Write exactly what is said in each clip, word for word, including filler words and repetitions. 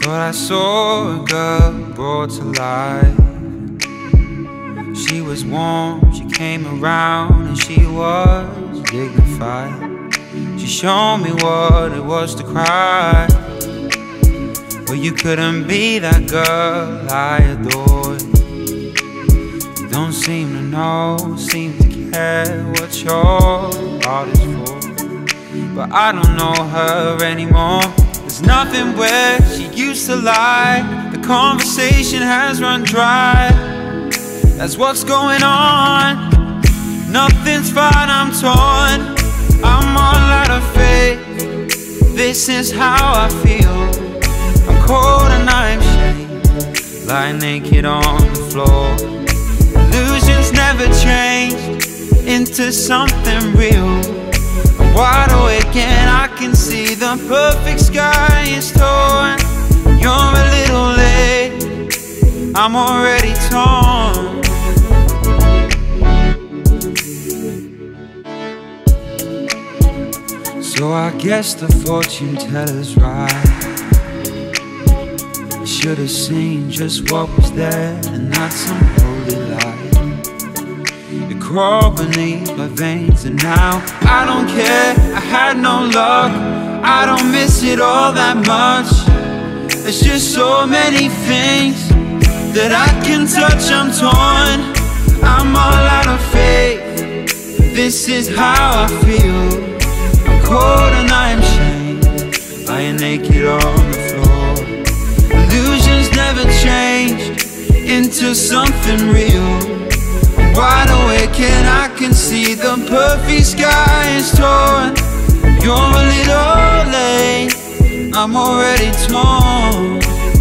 Thought I saw a girl brought to life. She was warm, she came around, and she was dignified. She showed me what it was to cry. But you couldn't be that girl I adored. You don't seem to know, seem to care what your heart is for. But I don't know her anymore. There's nothing where she used to lie. The conversation has run dry. That's what's going on. Nothing's fine, I'm torn. I'm all out of faith. This is how I feel. I'm cold and I'm shamed, lying naked on the floor. Illusions never changed into something real. I'm wide awake and I can see the perfect sky is torn. You're a little late, I'm already torn. So I guess the fortune teller's right. I should have seen just what was there and not some holy light. It crawled beneath my veins and now I don't care. I had no luck, I don't miss it all that much. There's just so many things that I can touch. I'm torn, I'm all out of faith. This is how I feel. I'm cold and I'm shamed, lying naked on the floor. Illusions never changed into something real. I'm wide awake and I can see the perfect sky is torn. You're a little late, I'm already torn.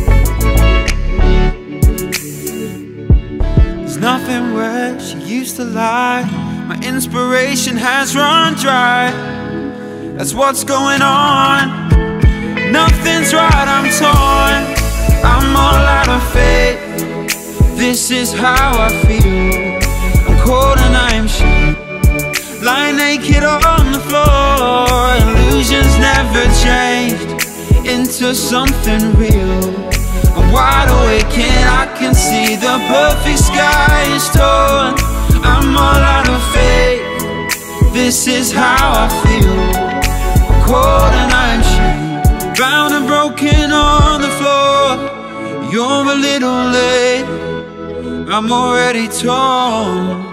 There's nothing where she used to lie. My inspiration has run dry. That's what's going on. Nothing's right, I'm torn. I'm all out of faith. This is how I feel. I'm cold and I'm shamed, lying naked on the floor. Illusions never changed into something real. I'm wide awake and I can see the perfect sky is torn. I'm all out of faith. This is how I feel. Cold and I'm shamed, bound and broken on the floor. You're a little late, I'm already torn.